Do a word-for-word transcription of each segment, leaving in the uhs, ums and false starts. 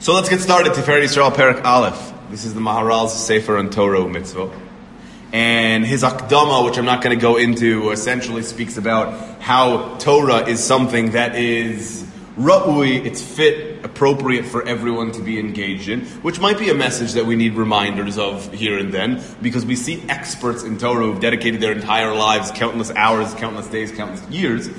So let's get started. Tiferet Yisrael Perek Aleph. This is the Maharal's Sefer on Torah Mitzvot. And his Akdama, which I'm not going to go into, essentially speaks about how Torah is something that is ra'ui, it's fit, appropriate for everyone to be engaged in, which might be a message that we need reminders of here and then, because we see experts in Torah who've dedicated their entire lives, countless hours, countless days, countless years,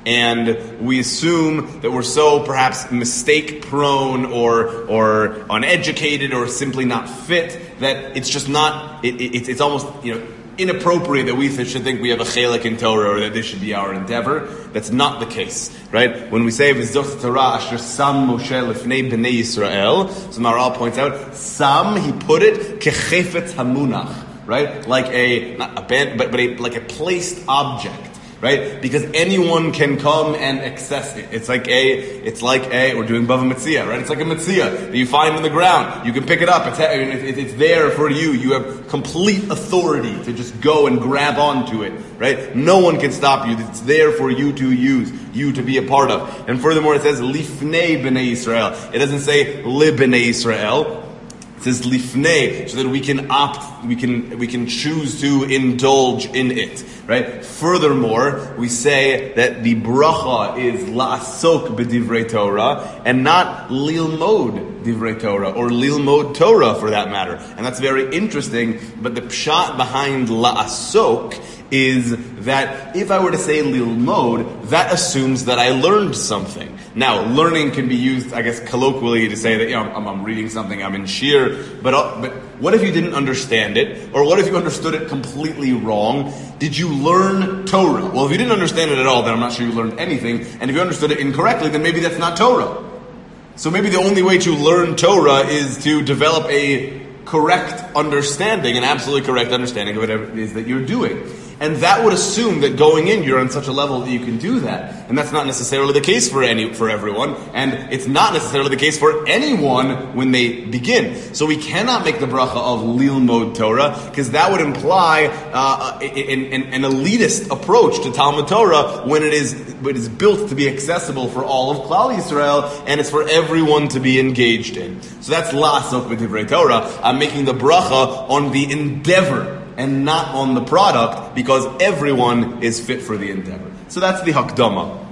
and we assume that we're so perhaps mistake-prone or or uneducated or simply not fit that it's just not, it, it, it's almost, you know, inappropriate that we should think we have a chelek in Torah or that this should be our endeavor. That's not the case, right? When we say V'zot Torah asher sam Moshe lifnei bnei Yisrael, so Maharal points out, sam, he put it kechefetz hamunach, right? Like a, not a band, but, but a, like a placed object. Right? Because anyone can come and access it. It's like a, it's like a, we're doing Bava Metzia, right? It's like a Metzia that you find in the ground. You can pick it up. It's, it's there for you. You have complete authority to just go and grab onto it, right? No one can stop you. It's there for you to use, you to be a part of. And furthermore, it says, Lifnei B'nai Yisrael. It doesn't say, Li B'nai Yisrael. It says lifnei, so that we can opt, we can we can choose to indulge in it, right? Furthermore, we say that the bracha is la'asok b'divrei Torah and not lilmod divrei Torah or lilmod Torah for that matter, and that's very interesting. But the pshat behind la'asok is that if I were to say lilmod, that assumes that I learned something. Now, learning can be used, I guess, colloquially to say that, you know, I'm, I'm reading something, I'm in shir, but uh, but what if you didn't understand it? Or what if you understood it completely wrong? Did you learn Torah? Well, if you didn't understand it at all, then I'm not sure you learned anything. And if you understood it incorrectly, then maybe that's not Torah. So maybe the only way to learn Torah is to develop a correct understanding, an absolutely correct understanding of whatever it is that you're doing. And that would assume that going in, you're on such a level that you can do that. And that's not necessarily the case for any for everyone. And it's not necessarily the case for anyone when they begin. So we cannot make the bracha of Lilmod Torah, because that would imply uh, an, an, an elitist approach to Talmud Torah when it is, it is built to be accessible for all of Klal Yisrael, and it's for everyone to be engaged in. So that's La'asok b'divrei Torah. I'm making the bracha on the endeavor and not on the product, because everyone is fit for the endeavor. So that's the Hakdama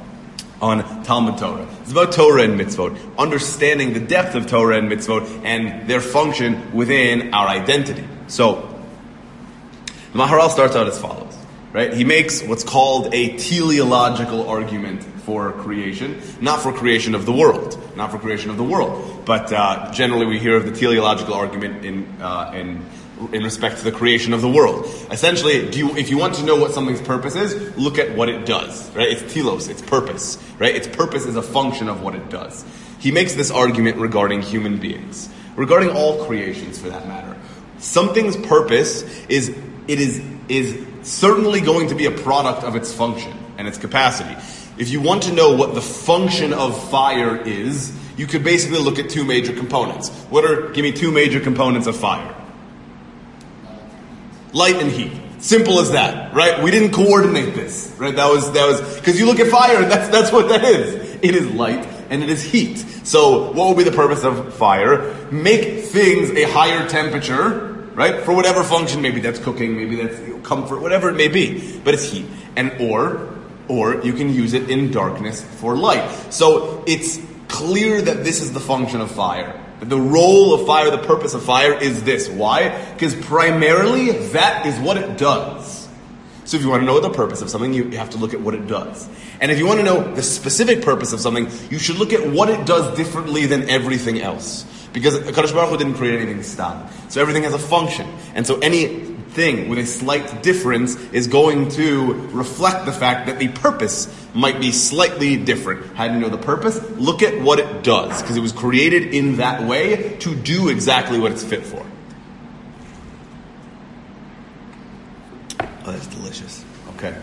on Talmud Torah. It's about Torah and Mitzvot, understanding the depth of Torah and Mitzvot and their function within our identity. So, the Maharal starts out as follows, right? He makes what's called a teleological argument for creation, not for creation of the world, not for creation of the world, but uh, generally we hear of the teleological argument in uh, in in respect to the creation of the world. Essentially, do you, if you want to know what something's purpose is, look at what it does, right? It's telos, it's purpose, right? Its purpose is a function of what it does. He makes this argument regarding human beings, regarding all creations for that matter. Something's purpose is, it is, is certainly going to be a product of its function and its capacity. If you want to know what the function of fire is, you could basically look at two major components. What are, give me two major components of fire. Light and heat. Simple as that, right? We didn't coordinate this, right? That was, that was, because you look at fire and that's, that's what that is. It is light and it is heat. So what will be the purpose of fire? Make things a higher temperature, right? For whatever function, maybe that's cooking, maybe that's comfort, whatever it may be. But it's heat. And or, or you can use it in darkness for light. So it's clear that this is the function of fire. The role of fire, the purpose of fire is this. Why? Because primarily that is what it does. So if you want to know the purpose of something, you have to look at what it does. And if you want to know the specific purpose of something, you should look at what it does differently than everything else. Because HaKadosh Baruch Hu didn't create anything stop. So everything has a function. And so anything with a slight difference is going to reflect the fact that the purpose might be slightly different. How do you know the purpose? Look at what it does. Because it was created in that way to do exactly what it's fit for. Oh, that's delicious. Okay.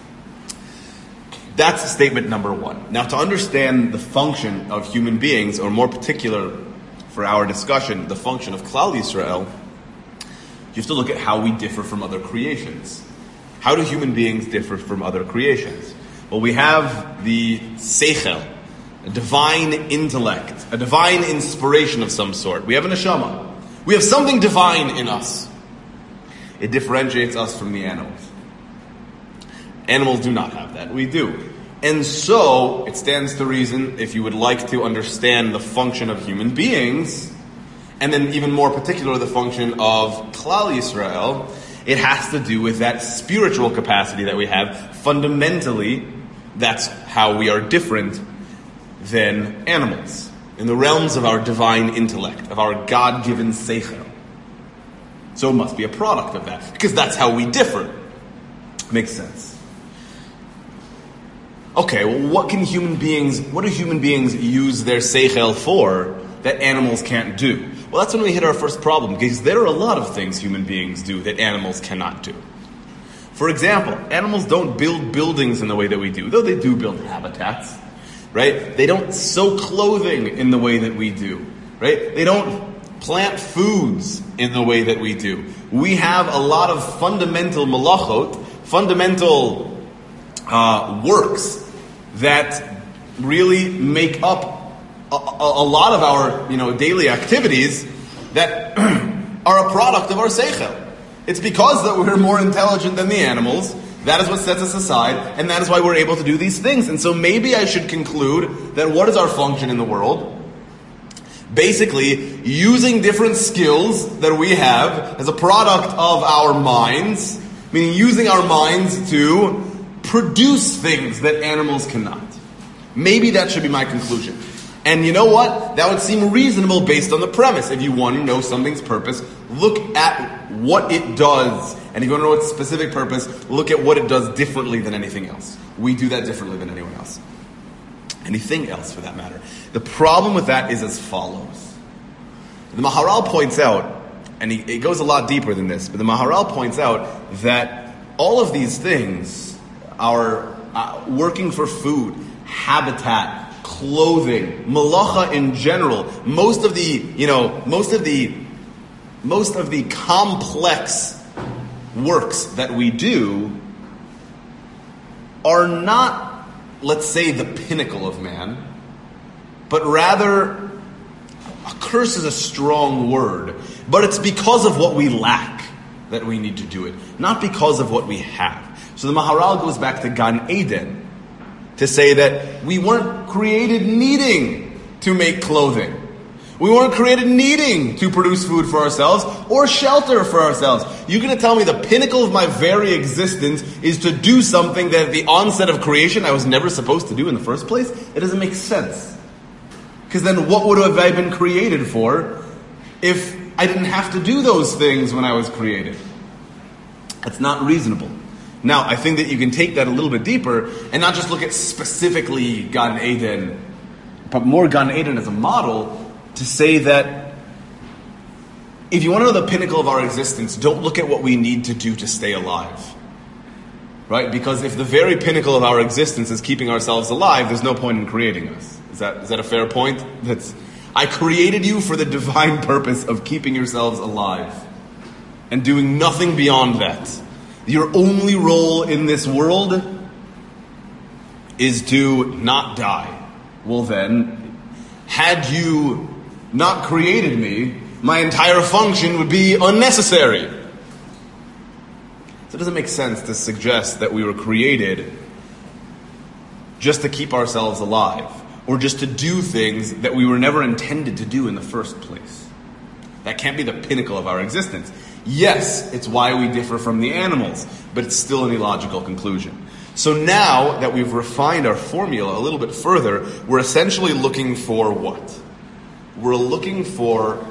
That's statement number one. Now, to understand the function of human beings, or more particular for our discussion, the function of Klal Yisrael, you have to look at how we differ from other creations. How do human beings differ from other creations? Well, we have the seichel, a divine intellect, a divine inspiration of some sort. We have a neshama. We have something divine in us. It differentiates us from the animals. Animals do not have that. We do. And so, it stands to reason, if you would like to understand the function of human beings, and then even more particular, the function of Klal Yisrael, it has to do with that spiritual capacity that we have. Fundamentally, that's how we are different than animals. In the realms of our divine intellect, of our God-given seichel. So it must be a product of that, because that's how we differ. Makes sense. Okay, well, what can human beings, what do human beings use their seichel for that animals can't do? Well, that's when we hit our first problem, because there are a lot of things human beings do that animals cannot do. For example, animals don't build buildings in the way that we do, though they do build habitats, right? They don't sew clothing in the way that we do, right? They don't plant foods in the way that we do. We have a lot of fundamental malachot, fundamental uh, works that really make up a, a, a lot of our, you know, daily activities that are a product of our seichel. It's because that we're more intelligent than the animals. That is what sets us aside, and that is why we're able to do these things. And so maybe I should conclude that what is our function in the world? Basically, using different skills that we have as a product of our minds, meaning using our minds to produce things that animals cannot. Maybe that should be my conclusion. And you know what? That would seem reasonable based on the premise. If you want to know something's purpose, look at what it does. And if you want to know its specific purpose, look at what it does differently than anything else. We do that differently than anyone else. Anything else, for that matter. The problem with that is as follows. The Maharal points out, and he, it goes a lot deeper than this, but the Maharal points out that all of these things, our uh, working for food, habitat, clothing, malacha in general, most of the, you know, most of the, most of the complex works that we do are not, let's say, the pinnacle of man, but rather, a curse is a strong word, but it's because of what we lack that we need to do it, not because of what we have. So the Maharal goes back to Gan Eden to say that we weren't created needing to make clothing. We weren't created needing to produce food for ourselves or shelter for ourselves. You're going to tell me the pinnacle of my very existence is to do something that at the onset of creation I was never supposed to do in the first place? It doesn't make sense. Because then what would have I been created for if I didn't have to do those things when I was created? That's not reasonable. Now, I think that you can take that a little bit deeper and not just look at specifically Gan Eden, but more Gan Eden as a model to say that if you want to know the pinnacle of our existence, don't look at what we need to do to stay alive. Right? Because if the very pinnacle of our existence is keeping ourselves alive, there's no point in creating us. Is that is that a fair point? That's, I created you for the divine purpose of keeping yourselves alive and doing nothing beyond that. Your only role in this world is to not die. Well then, had you not created me, my entire function would be unnecessary. So it doesn't make sense to suggest that we were created just to keep ourselves alive, or just to do things that we were never intended to do in the first place. That can't be the pinnacle of our existence. Yes, it's why we differ from the animals, but it's still an illogical conclusion. So now that we've refined our formula a little bit further, we're essentially looking for what? We're looking for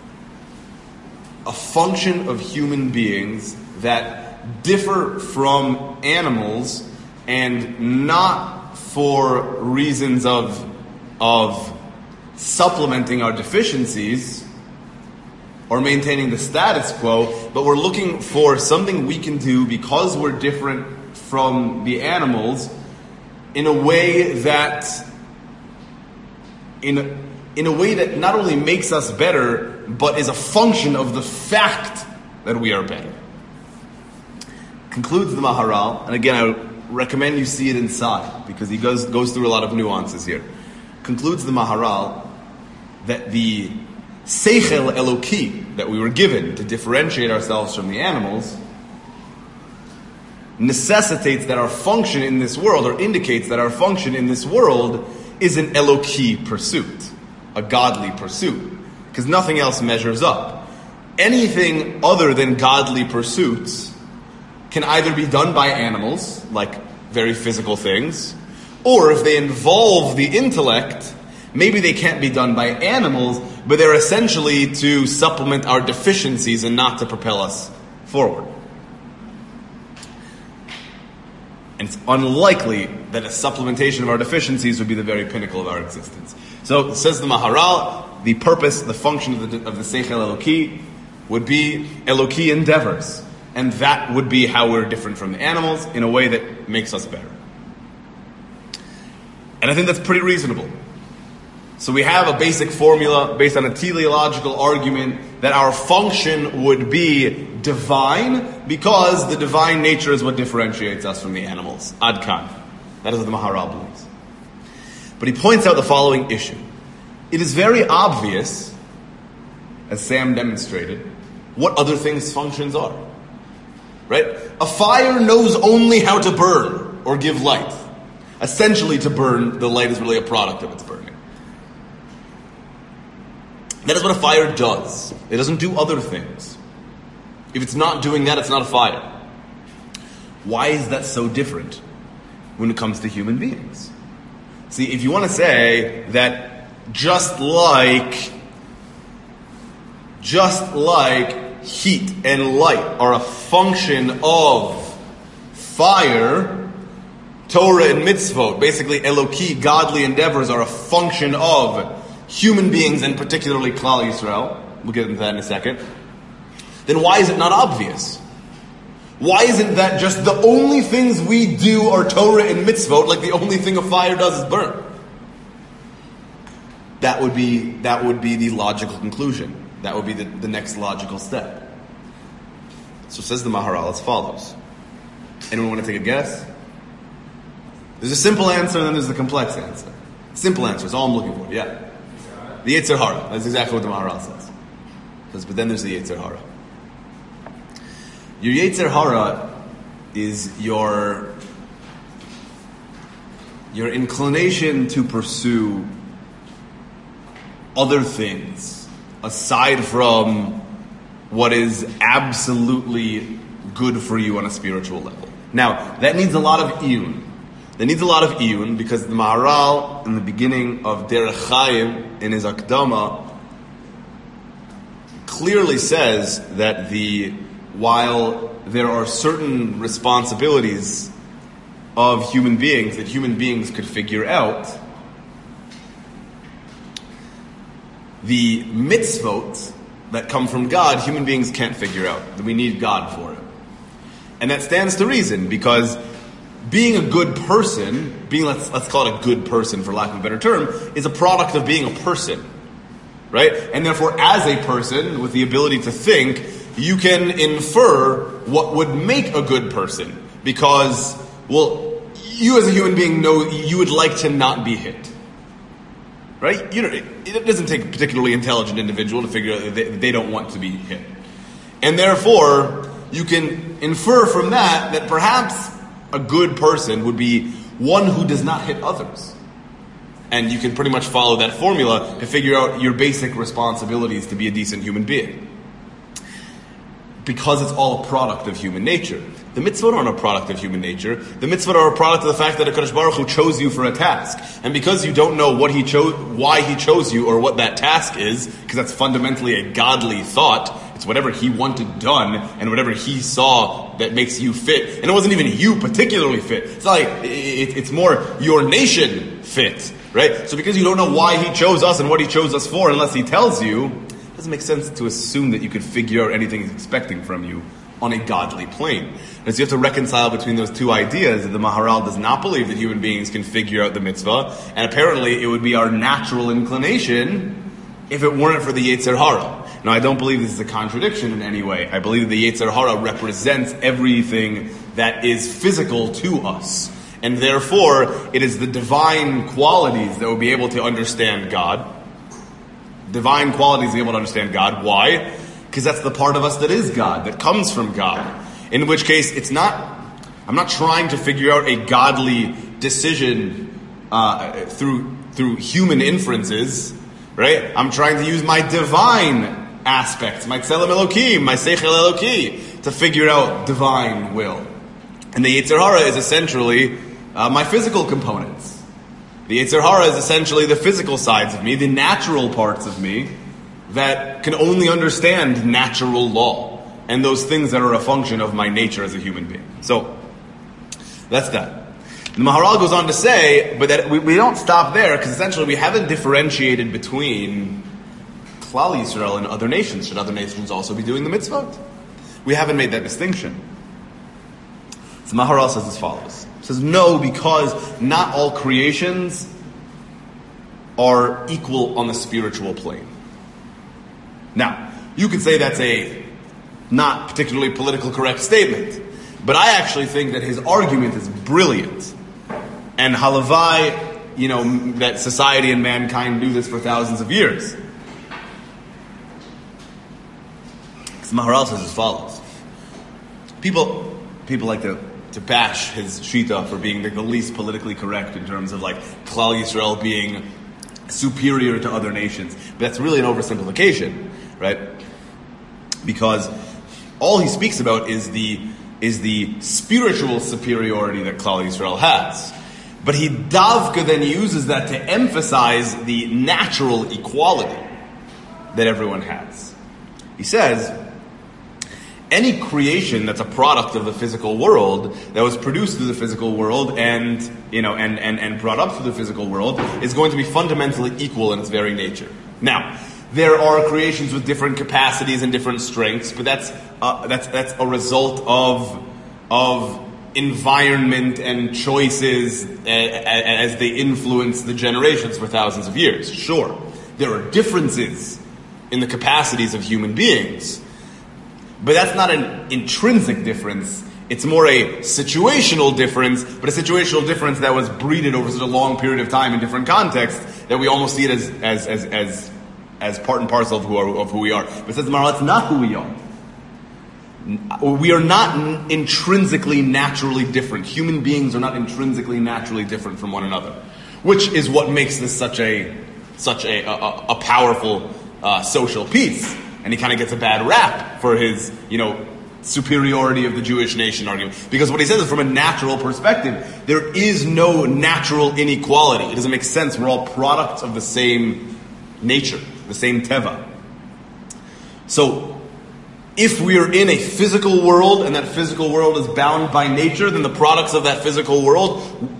a function of human beings that differ from animals, and not for reasons of, of supplementing our deficiencies or maintaining the status quo, but we're looking for something we can do because we're different from the animals in a way that in a, in a way that not only makes us better, but is a function of the fact that we are better. Concludes the Maharal, and again I recommend you see it inside because he goes goes through a lot of nuances here. concludes the Maharal that the Seichel Eloki that we were given to differentiate ourselves from the animals necessitates that our function in this world, or indicates that our function in this world is an Eloki pursuit, a godly pursuit, because nothing else measures up. Anything other than godly pursuits can either be done by animals, like very physical things, or if they involve the intellect, maybe they can't be done by animals, but they're essentially to supplement our deficiencies and not to propel us forward. And it's unlikely that a supplementation of our deficiencies would be the very pinnacle of our existence. So, says the Maharal, the purpose, the function of the, of the Seichel Eloki would be Eloki endeavors. And that would be how we're different from the animals in a way that makes us better. And I think that's pretty reasonable. So we have a basic formula based on a teleological argument that our function would be divine because the divine nature is what differentiates us from the animals. Ad kan. That is what the Maharal believes. But he points out the following issue. It is very obvious, as Sam demonstrated, what other things functions are. Right? A fire knows only how to burn or give light. Essentially, to burn, the light is really a product of its burning. That is what a fire does. It doesn't do other things. If it's not doing that, it's not a fire. Why is that so different when it comes to human beings? See, if you want to say that just like, just like heat and light are a function of fire, Torah and mitzvot, basically Eloki, godly endeavors, are a function of human beings, and particularly Klal Yisrael. We'll get into that in a second. Then why is it not obvious? Why isn't that just the only things we do are Torah and mitzvot, like the only thing a fire does is burn? That would be that would be the logical conclusion. That would be the, the next logical step. So says the Maharal as follows. Anyone want to take a guess? There's a simple answer and then there's the complex answer. Simple answer is all I'm looking for, yeah. The Yetzer Hara. That's exactly what the Maharal says. Because, but then there's the Yetzer Hara. Your Yetzer Hara is your, your inclination to pursue other things aside from what is absolutely good for you on a spiritual level. Now, that needs a lot of iyun. That needs a lot of iyun because the Maharal, in the beginning of Derech Chaim, in his Akdama, clearly says that the while there are certain responsibilities of human beings that human beings could figure out, the mitzvot that come from God, human beings can't figure out. That we need God for it. And that stands to reason, because being a good person, being let's let's call it a good person for lack of a better term, is a product of being a person. Right? And therefore, as a person with the ability to think, you can infer what would make a good person. Because, well, you as a human being know you would like to not be hit. Right? You know, it, it doesn't take a particularly intelligent individual to figure out that they, they don't want to be hit. And therefore, you can infer from that that perhaps a good person would be one who does not hit others. And you can pretty much follow that formula to figure out your basic responsibilities to be a decent human being. Because it's all a product of human nature. The mitzvot aren't a product of human nature. The mitzvot are a product of the fact that HaKadosh Baruch Hu chose you for a task. And because you don't know what he chose, why he chose you, or what that task is, because that's fundamentally a godly thought, it's whatever he wanted done, and whatever he saw that makes you fit. And it wasn't even you particularly fit. It's not like, it, it's more your nation fit, right? So because you don't know why he chose us and what he chose us for, unless he tells you, it doesn't make sense to assume that you could figure out anything he's expecting from you on a godly plane. And so you have to reconcile between those two ideas. That the Maharal does not believe that human beings can figure out the mitzvah, and apparently it would be our natural inclination if it weren't for the Yetzer Hara. Now, I don't believe this is a contradiction in any way. I believe that the Yetzer Hara represents everything that is physical to us. And therefore, it is the divine qualities that will be able to understand God. Divine qualities will be able to understand God. Why? Because that's the part of us that is God, that comes from God. In which case, it's not, I'm not trying to figure out a godly decision uh, through through human inferences, right? I'm trying to use my divine aspects, my tzelem Elokim, my seichel Eloki, to figure out divine will. And the Yetzer Hara is essentially uh, my physical components. The Yetzer Hara is essentially the physical sides of me, the natural parts of me that can only understand natural law and those things that are a function of my nature as a human being. So, that's that. The Maharal goes on to say, but that we, we don't stop there, because essentially we haven't differentiated between Klal Yisrael and other nations. Should other nations also be doing the mitzvot? We haven't made that distinction. So Maharal says as follows. He says, no, because not all creations are equal on the spiritual plane. Now, you could say that's a not particularly politically correct statement, but I actually think that his argument is brilliant. And halavai, you know, that society and mankind do this for thousands of years. So Maharal says as follows. People people like to, to bash his shita for being the, the least politically correct in terms of like Klal Yisrael being superior to other nations. But that's really an oversimplification, right? Because all he speaks about is the is the spiritual superiority that Klal Yisrael has. But he davka then uses that to emphasize the natural equality that everyone has. He says, any creation that's a product of the physical world, that was produced through the physical world and, you know, and, and, and brought up through the physical world, is going to be fundamentally equal in its very nature. Now, there are creations with different capacities and different strengths, but that's uh, that's that's a result of of environment and choices as they influence the generations for thousands of years. Sure, there are differences in the capacities of human beings, but that's not an intrinsic difference. It's more a situational difference, but a situational difference that was breeded over such a long period of time in different contexts that we almost see it as as as as, as part and parcel of who, are, of who we are. But says the Maharal, it's not who we are. We are not intrinsically naturally different. Human beings are not intrinsically naturally different from one another, which is what makes this such a such a a, a powerful uh, social piece. And he kind of gets a bad rap for his, you know, superiority of the Jewish nation argument, because what he says is from a natural perspective, there is no natural inequality. It doesn't make sense. We're all products of the same nature, the same teva. So, if we are in a physical world and that physical world is bound by nature, then the products of that physical world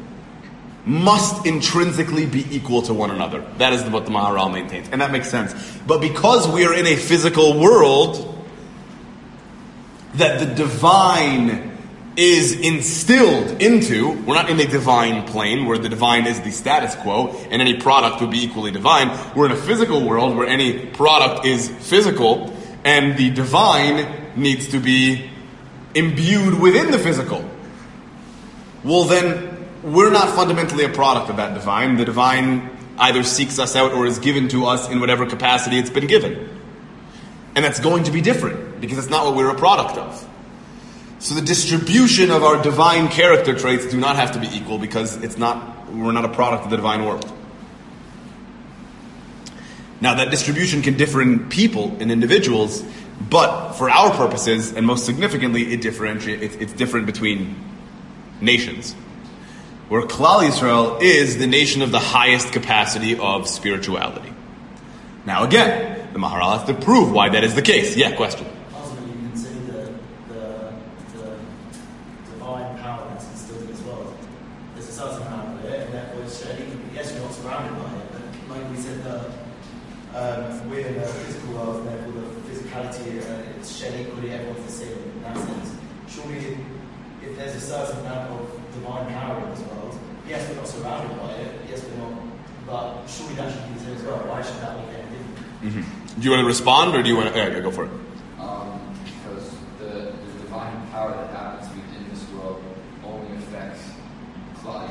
must intrinsically be equal to one another. That is what the Maharal maintains, and that makes sense. But because we are in a physical world, that the divine is instilled into, we're not in a divine plane where the divine is the status quo and any product would be equally divine. We're in a physical world where any product is physical, and the divine needs to be imbued within the physical. Well, then, we're not fundamentally a product of that divine. The divine either seeks us out or is given to us in whatever capacity it's been given. And that's going to be different, because it's not what we're a product of. So the distribution of our divine character traits do not have to be equal, because it's not, we're not a product of the divine world. Now, that distribution can differ in people, in individuals, but for our purposes, and most significantly, it differentiates. It's, it's different between nations. Where Klal Yisrael is the nation of the highest capacity of spirituality. Now, again, the Maharal has to prove why that is the case. Yeah, question. Ultimately, you can see the, the, the divine power that's instilled in this world. There's a certain amount of it, and therefore it's shedding. Yes, we're not surrounded by it, but like we said, the Um, we're in a physical world, and therefore the physicality uh, it's shared equally, everyone's the same in that sense. Surely, if there's a certain amount of divine power in this world, yes, we're not surrounded by it, yes, we're not, but surely that should be the same as well. Why should that be any different? Mm-hmm. Do you want to respond, or do you want to yeah, go for it? Um, because the, the divine power that happens within this world only affects Klal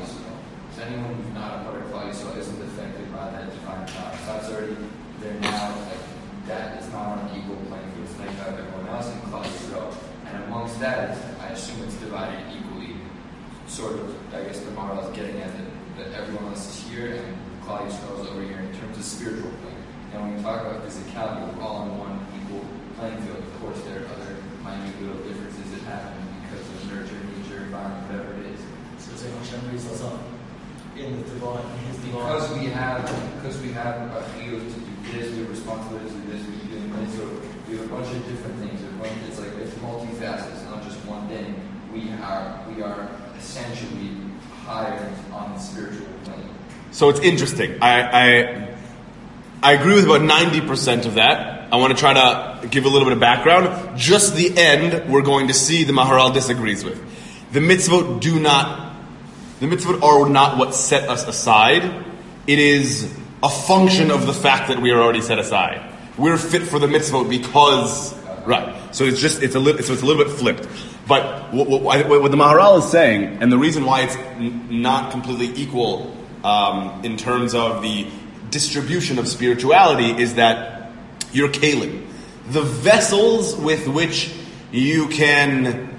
anyone who's not a part of Klal Yisrael isn't affected by that divine power. So that's already, they're now, like, that is not on an equal playing field. It's like uh, everyone else in Klal Yisrael. And amongst that, I assume it's divided equally. Sort of, I guess the model is getting at it, that everyone else is here and Klal Yisrael is over here in terms of spiritual plane. And when we talk about physicality, we're all on one equal playing field. Of course, there are other minute little differences that happen because of nurture, nature, environment, whatever it is. So saying Hashem brings us up in the divine, in his divine. Because we have, because we have a field to do this, we have responsibilities to do this, we do this, so we have a bunch of different things. A bunch, it's like it's multifaceted. It's not just one thing. We are, we are essentially higher on the spiritual plane. So it's interesting. I, I I agree with about ninety percent of that. I want to try to give a little bit of background. Just the end, we're going to see the Maharal disagrees with. The mitzvot do not, the mitzvot are not what set us aside. It is a function of the fact that we are already set aside. We're fit for the mitzvot because, right. So it's just, it's a little, so it's a little bit flipped. But what, what, what the Maharal is saying, and the reason why it's n- not completely equal um, in terms of the distribution of spirituality, is that you're kalim. The vessels with which you can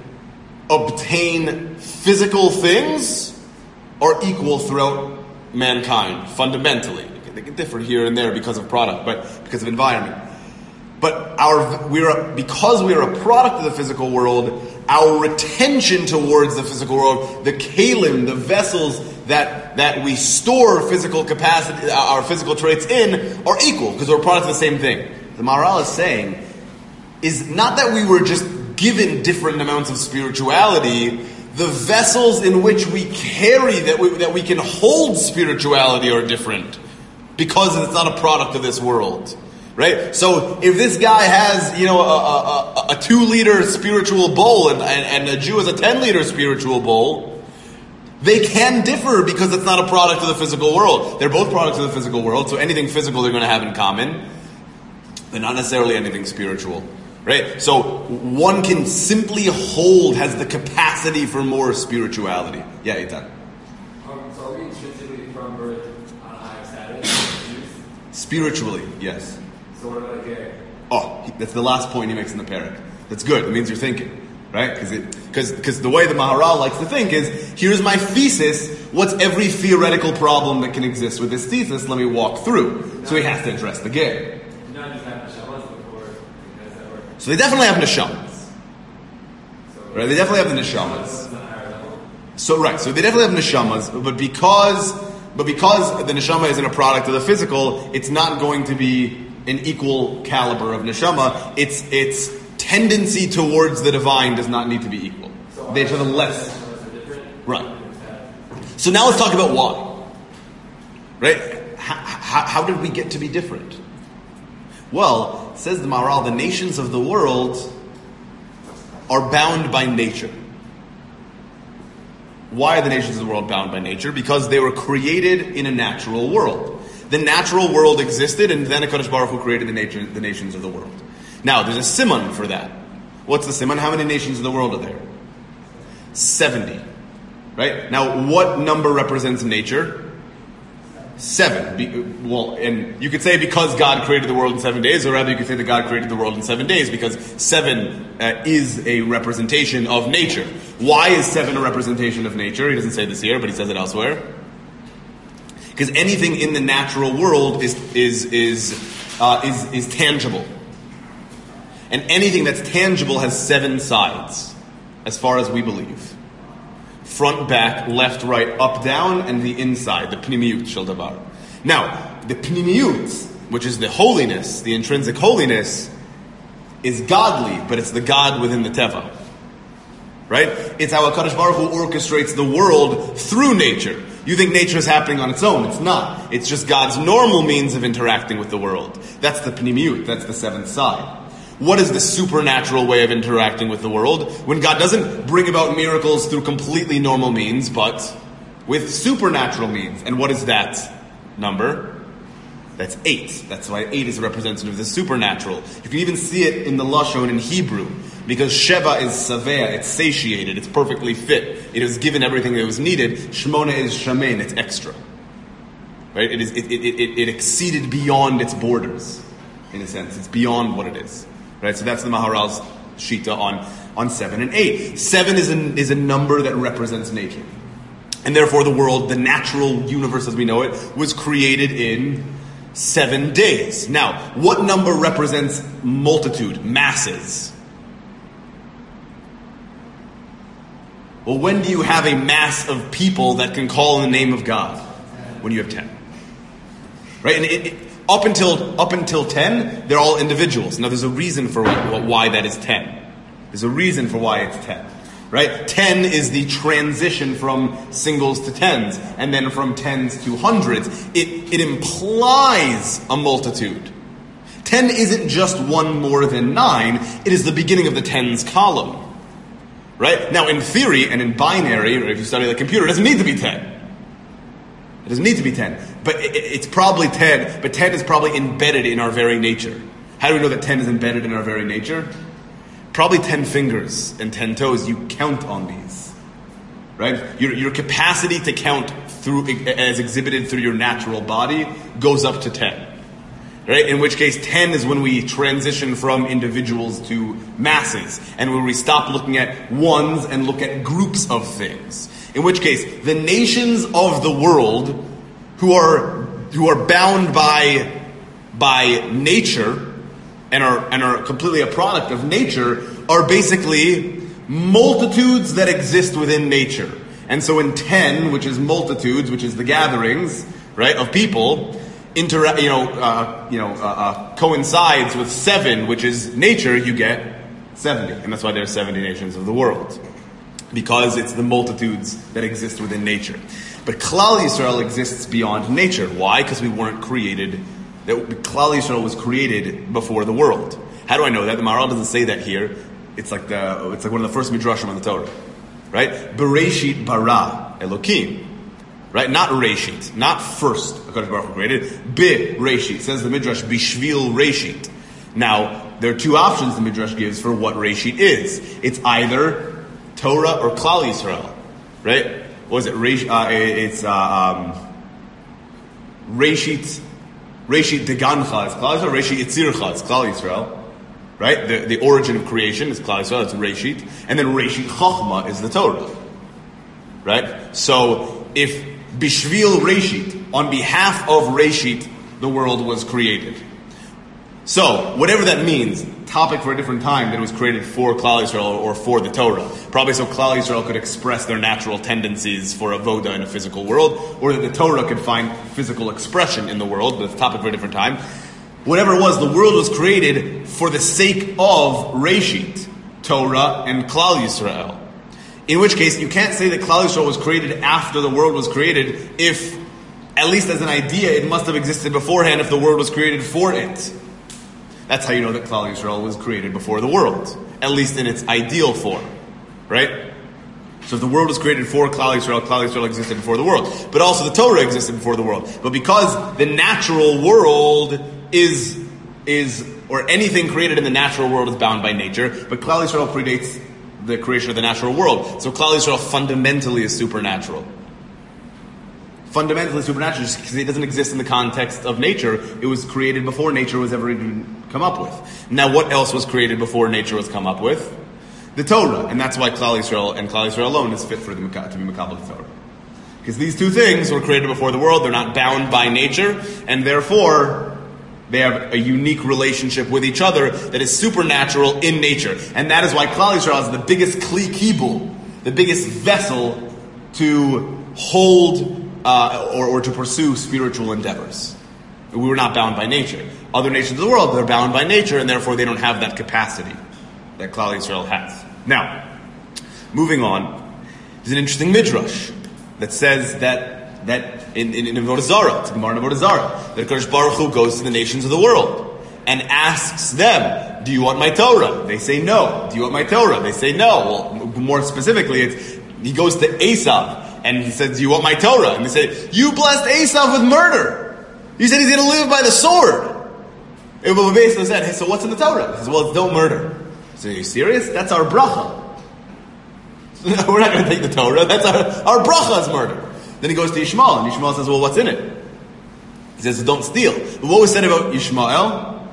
obtain physical things are equal throughout mankind, fundamentally. They can differ here and there because of product, but because of environment. But our we're because we are a product of the physical world, our retention towards the physical world, the kalim, the vessels that that we store physical capacity, our physical traits in, are equal because we're a product of the same thing. The Maharal is saying is not that we were just given different amounts of spirituality. The vessels in which we carry that we, that we can hold spirituality are different because it's not a product of this world. Right? So if this guy has, you know, a, a, a two liter spiritual bowl and, and, and a Jew has a ten liter spiritual bowl, they can differ because it's not a product of the physical world. They're both products of the physical world, so anything physical they're going to have in common, but not necessarily anything spiritual. Right? So one can simply hold, has the capacity for more spirituality. Yeah, Eitan. Um, so are we intrinsically from birth on a higher status? Spiritually, yes. So what about a gay? Oh, that's the last point he makes in the parak. That's good. That means you're thinking, right? Because because because the way the Maharal likes to think is, here's my thesis. What's every theoretical problem that can exist with this thesis? Let me walk through. So he has to address the gay. Not just have neshamas before, because that work. So they definitely have neshamas, So right? They definitely have the neshamas. So right. So they definitely have neshamas, but because but because the neshama isn't a product of the physical, it's not going to be an equal caliber of neshama. Its its tendency towards the divine does not need to be equal. So They have a less. different. Right. So now let's talk about why. Right? How, how, how did we get to be different? Well, says the Maharal, the nations of the world are bound by nature. Why are the nations of the world bound by nature? Because they were created in a natural world. The natural world existed, and then HaKadosh Baruch Hu created the, nature, the nations of the world. Now, there's a siman for that. What's the siman? How many nations of the world are there? seventy. Right? Now, what number represents nature? Seven. Be, well, and you could say because God created the world in seven days, or rather you could say that God created the world in seven days, because seven uh, is a representation of nature. Why is seven a representation of nature? He doesn't say this here, but he says it elsewhere. Because anything in the natural world is is is uh, is is tangible, and anything that's tangible has seven sides, as far as we believe: front, back, left, right, up, down, and the inside, the pnimiyut shel davar. Now, the pnimiyut, which is the holiness, the intrinsic holiness, is godly, but it's the God within the teva. Right? It's how HaKadosh Baruch Hu orchestrates the world through nature. You think nature is happening on its own. It's not. It's just God's normal means of interacting with the world. That's the pnimiyut. That's the seventh side. What is the supernatural way of interacting with the world? When God doesn't bring about miracles through completely normal means, but with supernatural means. And what is that number? That's eight. That's why eight is a representative of the supernatural. You can even see it in the Lashon in Hebrew. Because Sheva is saveh, it's satiated, it's perfectly fit. it was given everything that was needed. Shmona is shamein, it's extra. Right? It is it, it, it, it exceeded beyond its borders, in a sense. It's beyond what it is. Right? So that's the Maharal's Shita on, on seven and eight. Seven is a, is a number that represents nature. And therefore the world, the natural universe as we know it, was created in seven days. Now, what number represents multitude, masses? Well, when do you have a mass of people that can call in the name of God? When you have ten. Right? And it, it, up until up until ten, they're all individuals. Now, there's a reason for what, why that is ten. There's a reason for why it's ten. Right? ten is the transition from singles to tens, and then from tens to hundreds. It, it implies a multitude. ten isn't just one more than nine. It is the beginning of the tens column. Right? Now, in theory and in binary, or if you study the computer, it doesn't need to be ten. It doesn't need to be ten. But it, it's probably ten, but ten is probably embedded in our very nature. How do we know that ten is embedded in our very nature? Probably ten fingers and ten toes, you count on these. Right? Your, your capacity to count through, as exhibited through your natural body, goes up to ten. Right? In which case, ten is when we transition from individuals to masses, and when we stop looking at ones and look at groups of things. In which case, the nations of the world, who are who are bound by by nature and are and are completely a product of nature, are basically multitudes that exist within nature. And so, in ten, which is multitudes, which is the gatherings, right, of people. Intera- you know, uh, you know, uh, uh, coincides with seven, which is nature, you get seventy, and that's why there are seventy nations of the world, because it's the multitudes that exist within nature. But Klal Yisrael exists beyond nature. Why? Because we weren't created. That Klal Yisrael was created before the world. How do I know that? The Maharal doesn't say that here. It's like the it's like one of the first midrashim on the Torah, right? Bereshit bara Elokim. Right? Not Reshit. Not first HaKadosh Baruch Hu created. Be Reshit. Says the Midrash, Bishvil Reshit. Now, there are two options the Midrash gives for what Reshit is. It's either Torah or Klal Yisrael. Right? What is it? Resh, uh, it's uh, um, Reshit Reshit Degancha is Klal Yisrael. Reshit Yitzircha is Klal Yisrael. Right? The, the origin of creation is Klal Yisrael. It's Reshit. And then Reshit Chochmah is the Torah. Right? So, if Bishvil Reshit, on behalf of Reshit, the world was created. So, whatever that means, topic for a different time, that it was created for Klal Yisrael or for the Torah. Probably so Klal Yisrael could express their natural tendencies for avoda in a physical world, or that the Torah could find physical expression in the world, but it's a topic for a different time. Whatever it was, the world was created for the sake of Reshit, Torah, and Klal Yisrael. In which case, you can't say that Klal Yisrael was created after the world was created if, at least as an idea, it must have existed beforehand if the world was created for it. That's how you know that Klal Yisrael was created before the world, at least in its ideal form. Right? So if the world was created for Klal Yisrael, Klal Yisrael existed before the world. But also the Torah existed before the world. But because the natural world is, is or anything created in the natural world is bound by nature, but Klal Yisrael predates the creation of the natural world. So Klal Yisrael fundamentally is supernatural. Fundamentally supernatural, just because it doesn't exist in the context of nature. It was created before nature was ever even come up with. Now, what else was created before nature was come up with? The Torah. And that's why Klal Yisrael and Klal Yisrael alone is fit for the to be Makabel the Torah. Because these two things were created before the world. They're not bound by nature, and therefore they have a unique relationship with each other that is supernatural in nature. And that is why Klal Yisrael is the biggest kli kibul, the biggest vessel to hold uh, or, or to pursue spiritual endeavors. We were not bound by nature. Other nations of the world, they're bound by nature, and therefore they don't have that capacity that Klal Yisrael has. Now, moving on, there's an interesting midrash that says that that in in, in Avodah Zarah, it's Gemara in Avodah Zarah, that Kadosh Baruch Hu goes to the nations of the world and asks them, "Do you want my Torah?" They say no. "Do you want my Torah?" They say no. Well, more specifically, it's he goes to Esav and he says, "Do you want my Torah?" And they say, "You blessed Esav with murder. You said he's going to live by the sword." And Esav said, "Hey, so what's in the Torah?" He says, "Well, it's don't murder." So are you serious? That's our bracha. We're not going to take the Torah. That's our, our bracha is murder. Then he goes to Yishmael, and Yishmael says, well, what's in it? He says, don't steal. But what was said about Yishmael?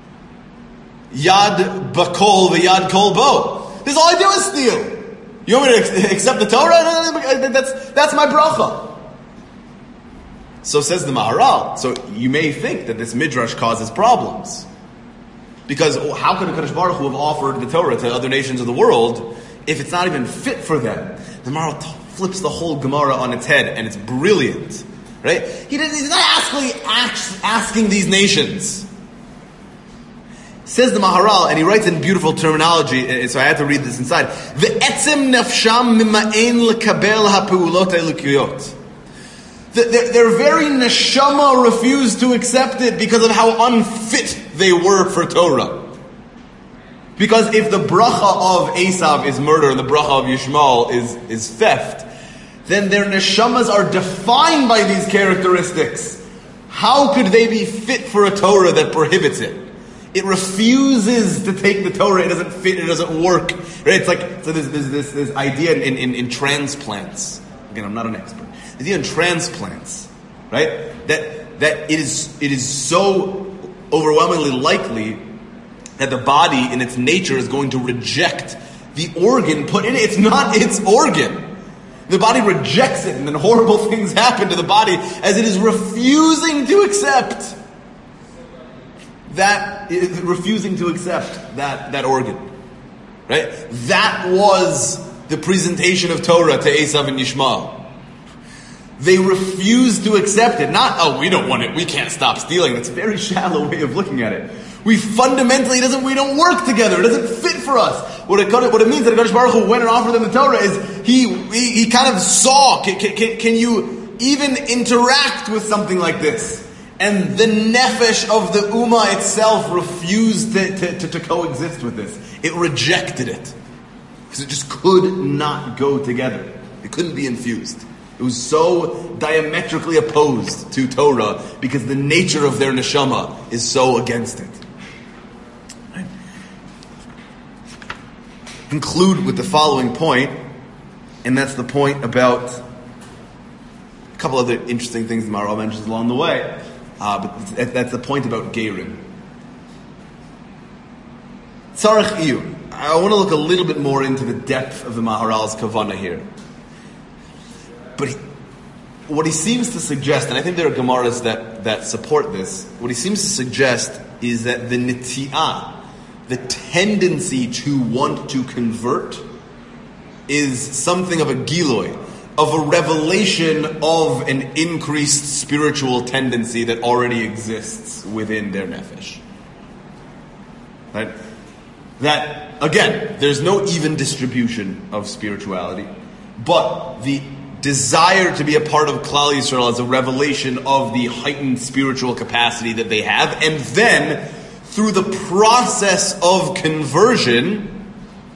Yad bakol v'yad kol bo. This all I do is steal. You want me to accept the Torah? That's, that's my bracha. So says the Maharal. So you may think that this midrash causes problems. Because how could a Kadosh Baruch Hu have offered the Torah to other nations of the world if it's not even fit for them? The Maharal t- flips the whole Gemara on its head, and it's brilliant. Right? He didn't, he's not actually ask, asking these nations. Says the Maharal, and he writes in beautiful terminology, so I had to read this inside. Ve'etzem nafsham mima'en lekabel ha'peulot ha'elokiyot. Their, their very neshama refused to accept it because of how unfit they were for Torah. Because if the bracha of Esav is murder and the bracha of Yishmael is, is theft, then their neshamas are defined by these characteristics. How could they be fit for a Torah that prohibits it? It refuses to take the Torah. It doesn't fit. It doesn't work. Right? It's like so. There's, there's this this idea in, in, in transplants. Again, I'm not an expert. The idea in transplants, right? That that it is it is so overwhelmingly likely that the body, in its nature, is going to reject the organ put in it. It's not its organ. The body rejects it, and then horrible things happen to the body as it is refusing to accept that, refusing to accept that, that organ. Right? That was the presentation of Torah to Esav and Yishmael. They refused to accept it. Not, oh, we don't want it, we can't stop stealing. That's a very shallow way of looking at it. We fundamentally, doesn't, we don't work together. It doesn't fit for us. What it, what it means that HaKadosh Baruch Hu went and offered them the Torah is he, he, he kind of saw, can, can, can you even interact with something like this? And the nefesh of the Ummah itself refused to, to, to, to coexist with this. It rejected it. Because it just could not go together. It couldn't be infused. It was so diametrically opposed to Torah because the nature of their neshama is so against it. Right? Conclude with the following point, and that's the point about a couple other interesting things the Maharal mentions along the way. Uh, but that's the point about Gerim. Tzarech Iyun. I want to look a little bit more into the depth of the Maharal's kavanah here. But he, what he seems to suggest, and I think there are Gemaras that, that support this, what he seems to suggest is that the niti'ah, the tendency to want to convert, is something of a giloy, of a revelation of an increased spiritual tendency that already exists within their nefesh. Right? That, again, there's no even distribution of spirituality, but the desire to be a part of Klal Yisrael is a revelation of the heightened spiritual capacity that they have, and then, through the process of conversion,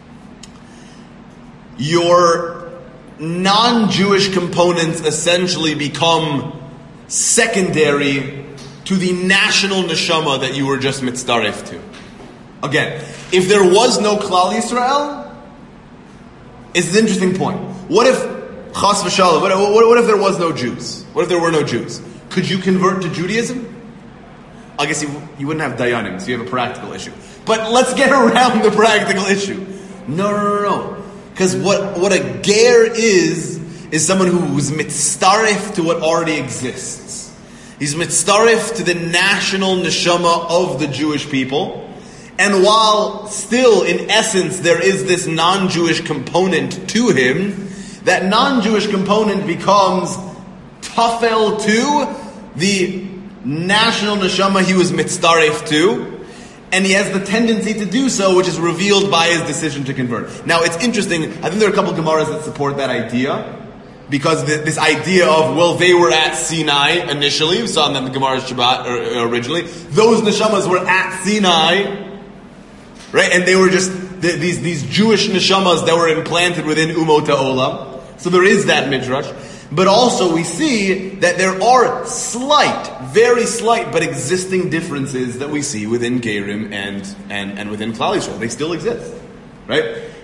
your non-Jewish components essentially become secondary to the national neshama that you were just mitzdaref to. Again, if there was no Klal Yisrael, it's an interesting point. What if, chas v'shalom, what, what, what if there was no Jews? What if there were no Jews? Could you convert to Judaism? I guess you, you wouldn't have dayanim, so you have a practical issue. But let's get around the practical issue. No, no, no, no. Because what, what a ger is, is someone who's mitzdaref to what already exists. He's mitzdaref to the national neshama of the Jewish people. And while still, in essence, there is this non-Jewish component to him, that non-Jewish component becomes tafel to the national neshama he was mitzdaref to. And he has the tendency to do so, which is revealed by his decision to convert. Now, it's interesting. I think there are a couple of Gemaras that support that idea. Because the, this idea of, well, they were at Sinai initially. We saw in the Gemara's Shabbat or, originally. Those neshamas were at Sinai. Right? And they were just the, these, these Jewish neshamas that were implanted within Umot HaOlam. So there is that midrash. But also we see that there are slight, very slight, but existing differences that we see within Gerim and, and, and within Klal Yisrael. They still exist. Right?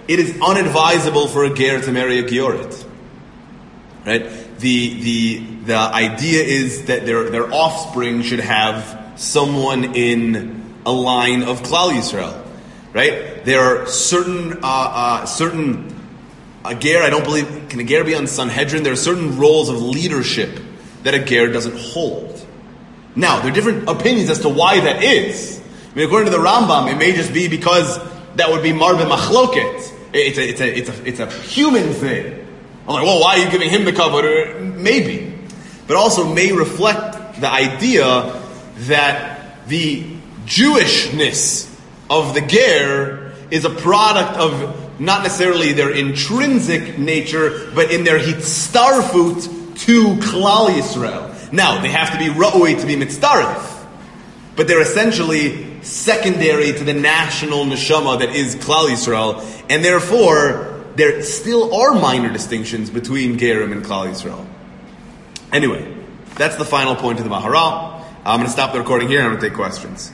it is unadvisable for a ger to marry a giorit. Right? The the the idea is that their their offspring should have someone in a line of Klal Yisrael. Right? There are certain uh, uh, certain a ger. I don't believe can a ger be on Sanhedrin. There are certain roles of leadership that a ger doesn't hold. Now there are different opinions as to why that is. I mean, according to the Rambam, it may just be because that would be marbe machloket. It's a it's a it's a it's a human thing. I'm like, well, why are you giving him the kavod? Maybe, but also may reflect the idea that the Jewishness of the ger is a product of not necessarily their intrinsic nature, but in their hitzarfut to Klal Yisrael. Now, they have to be ra'ui to be mitzaref, but they're essentially secondary to the national neshama that is Klal Yisrael, and therefore there still are minor distinctions between gerim and Klal Yisrael. Anyway, that's the final point of the Maharal. I'm going to stop the recording here and I'm going to take questions.